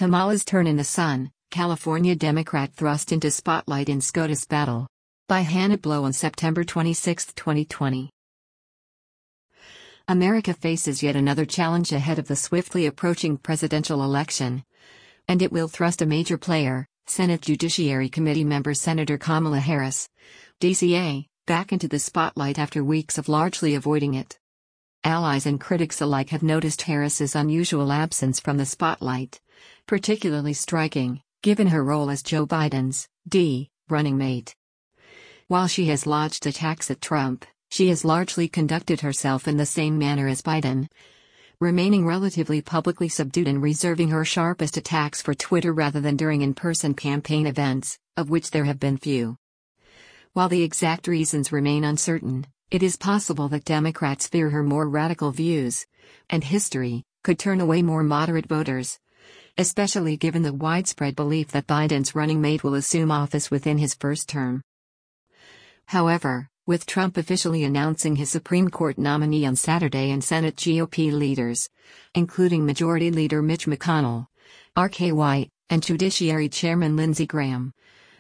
Kamala's turn in the sun, California Democrat thrust into spotlight in SCOTUS battle. By Hannah Blow on September 26, 2020. America faces yet another challenge ahead of the swiftly approaching presidential election. And it will thrust a major player, Senate Judiciary Committee member Senator Kamala Harris, DCA, back into the spotlight after weeks of largely avoiding it. Allies and critics alike have noticed Harris's unusual absence from the spotlight, particularly striking, given her role as Joe Biden's running mate. While she has lodged attacks at Trump, she has largely conducted herself in the same manner as Biden, remaining relatively publicly subdued and reserving her sharpest attacks for Twitter rather than during in-person campaign events, of which there have been few. While the exact reasons remain uncertain, it is possible that Democrats fear her more radical views, and history could turn away more moderate voters, especially given the widespread belief that Biden's running mate will assume office within his first term. However, with Trump officially announcing his Supreme Court nominee on Saturday and Senate GOP leaders, including Majority Leader Mitch McConnell, R.K. White, and Judiciary Chairman Lindsey Graham,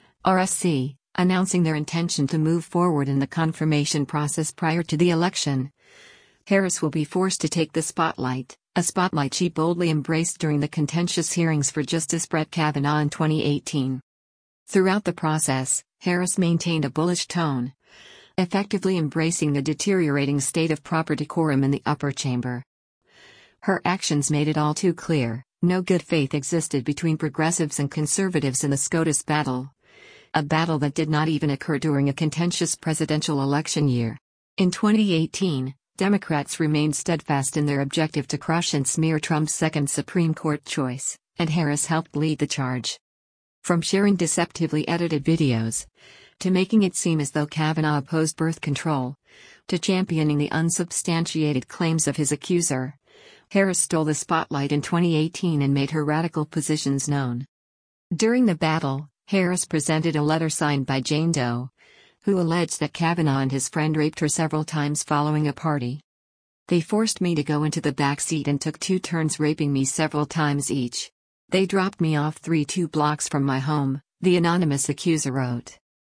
RSC, announcing their intention to move forward in the confirmation process prior to the election, Harris will be forced to take the spotlight, a spotlight she boldly embraced during the contentious hearings for Justice Brett Kavanaugh in 2018. Throughout the process, Harris maintained a bullish tone, effectively embracing the deteriorating state of proper decorum in the upper chamber. Her actions made it all too clear, no good faith existed between progressives and conservatives in the SCOTUS battle. A battle that did not even occur during a contentious presidential election year. In 2018, Democrats remained steadfast in their objective to crush and smear Trump's second Supreme Court choice, and Harris helped lead the charge. From sharing deceptively edited videos, to making it seem as though Kavanaugh opposed birth control, to championing the unsubstantiated claims of his accuser, Harris stole the spotlight in 2018 and made her radical positions known. During the battle, Harris presented a letter signed by Jane Doe, who alleged that Kavanaugh and his friend raped her several times following a party. They forced me to go into the back seat and took 2 turns raping me several times each. They dropped me off 2 blocks from my home, the anonymous accuser wrote.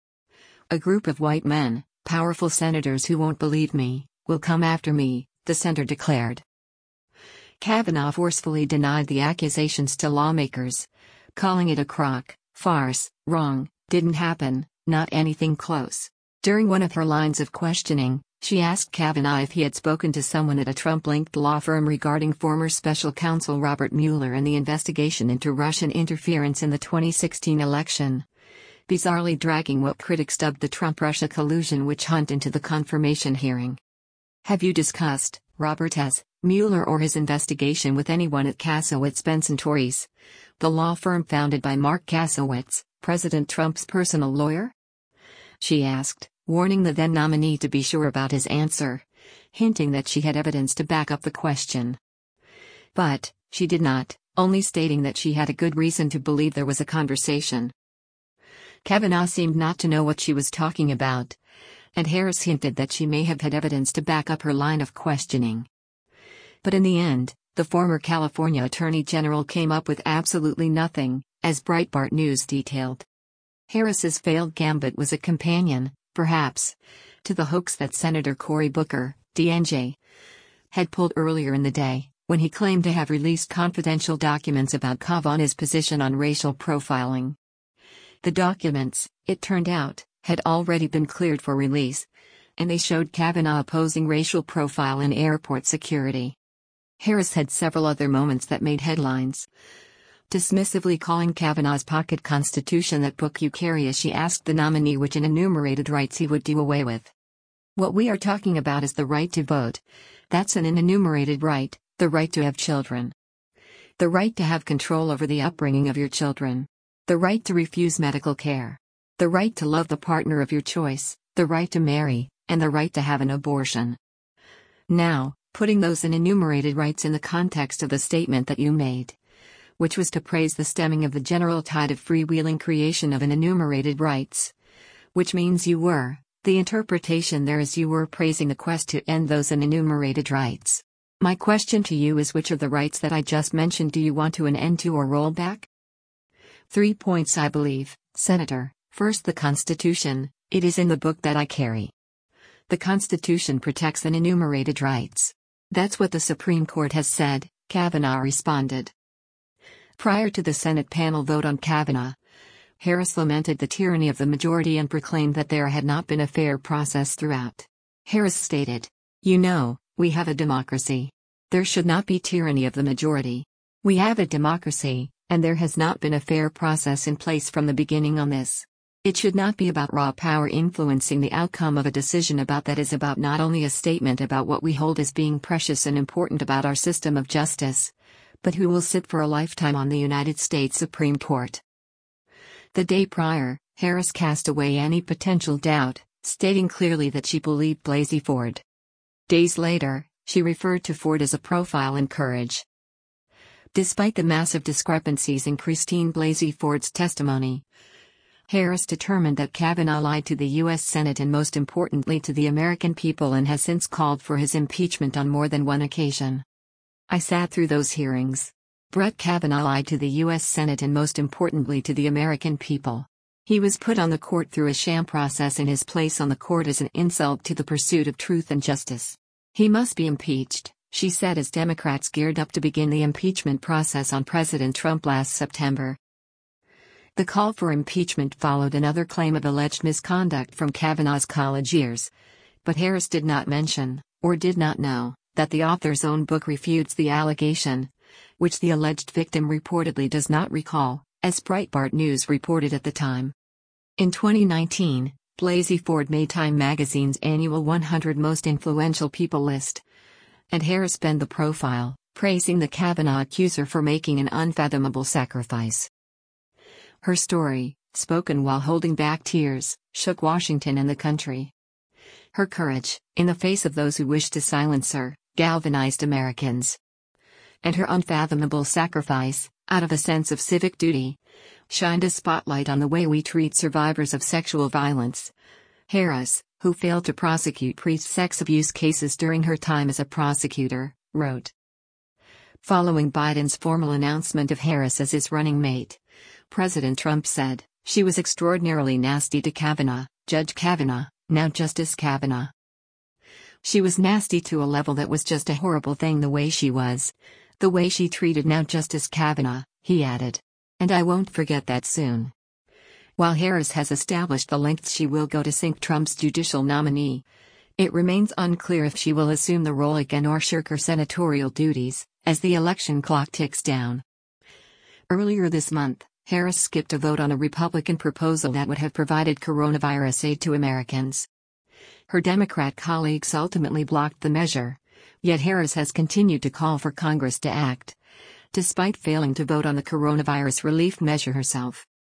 A group of white men, powerful senators who won't believe me, will come after me, the senator declared. Kavanaugh forcefully denied the accusations to lawmakers, calling it a crock, farce, wrong, didn't happen, not anything close. During one of her lines of questioning, she asked Kavanaugh if he had spoken to someone at a Trump-linked law firm regarding former special counsel Robert Mueller and the investigation into Russian interference in the 2016 election, bizarrely dragging what critics dubbed the Trump-Russia collusion witch hunt into the confirmation hearing. Have you discussed, Robert S. Mueller or his investigation with anyone at Kasowitz Benson Torres, the law firm founded by Mark Kasowitz, President Trump's personal lawyer? She asked, warning the then nominee to be sure about his answer, hinting that she had evidence to back up the question. But she did not, only stating that she had a good reason to believe there was a conversation. Kavanaugh seemed not to know what she was talking about, and Harris hinted that she may have had evidence to back up her line of questioning. But in the end, the former California Attorney General came up with absolutely nothing, as Breitbart News detailed. Harris's failed gambit was a companion, perhaps, to the hoax that Senator Cory Booker, DNJ, had pulled earlier in the day, when he claimed to have released confidential documents about Kavanaugh's position on racial profiling. The documents, it turned out, had already been cleared for release, and they showed Kavanaugh opposing racial profile in airport security. Harris had several other moments that made headlines. Dismissively calling Kavanaugh's pocket constitution that book you carry as she asked the nominee which enumerated rights he would do away with. What we are talking about is the right to vote. That's an enumerated right, the right to have children. The right to have control over the upbringing of your children. The right to refuse medical care. The right to love the partner of your choice, the right to marry, and the right to have an abortion. Now, putting those enumerated rights in the context of the statement that you made, which was to praise the stemming of the general tide of freewheeling creation of enumerated rights, which means you were, the interpretation there is you were praising the quest to end those enumerated rights. My question to you is, which of the rights that I just mentioned do you want to an end to or roll back? 3 points I believe, Senator. First, the Constitution. It is in the book that I carry. The Constitution protects and enumerated rights. That's what the Supreme Court has said, Kavanaugh responded. Prior to the Senate panel vote on Kavanaugh, Harris lamented the tyranny of the majority and proclaimed that there had not been a fair process throughout. Harris stated, "You know, we have a democracy. There should not be tyranny of the majority. We have a democracy, and there has not been a fair process in place from the beginning on this. It should not be about raw power influencing the outcome of a decision about that is about not only a statement about what we hold as being precious and important about our system of justice, but who will sit for a lifetime on the United States Supreme Court." The day prior, Harris cast away any potential doubt, stating clearly that she believed Blasey Ford. Days later, she referred to Ford as a profile in courage. Despite the massive discrepancies in Christine Blasey Ford's testimony, Harris determined that Kavanaugh lied to the U.S. Senate and most importantly to the American people, and has since called for his impeachment on more than one occasion. "I sat through those hearings. Brett Kavanaugh lied to the U.S. Senate and most importantly to the American people. He was put on the court through a sham process, and his place on the court is an insult to the pursuit of truth and justice. He must be impeached," she said as Democrats geared up to begin the impeachment process on President Trump last September. The call for impeachment followed another claim of alleged misconduct from Kavanaugh's college years. But Harris did not mention, or did not know, that the author's own book refutes the allegation, which the alleged victim reportedly does not recall, as Breitbart News reported at the time. In 2019, Blasey Ford made Time magazine's annual 100 Most Influential People list, and Harris penned the profile, praising the Kavanaugh accuser for making an unfathomable sacrifice. Her story, spoken while holding back tears, shook Washington and the country. Her courage, in the face of those who wished to silence her, galvanized Americans. And her unfathomable sacrifice, out of a sense of civic duty, shined a spotlight on the way we treat survivors of sexual violence. Harris, who failed to prosecute pre-sex abuse cases during her time as a prosecutor, wrote. Following Biden's formal announcement of Harris as his running mate, President Trump said, "She was extraordinarily nasty to Kavanaugh, Judge Kavanaugh, now Justice Kavanaugh. She was nasty to a level that was just a horrible thing the way she was. The way she treated now Justice Kavanaugh," he added. "And I won't forget that soon." While Harris has established the lengths she will go to sink Trump's judicial nominee, it remains unclear if she will assume the role again or shirk her senatorial duties, as the election clock ticks down. Earlier this month, Harris skipped a vote on a Republican proposal that would have provided coronavirus aid to Americans. Her Democrat colleagues ultimately blocked the measure, yet Harris has continued to call for Congress to act, despite failing to vote on the coronavirus relief measure herself.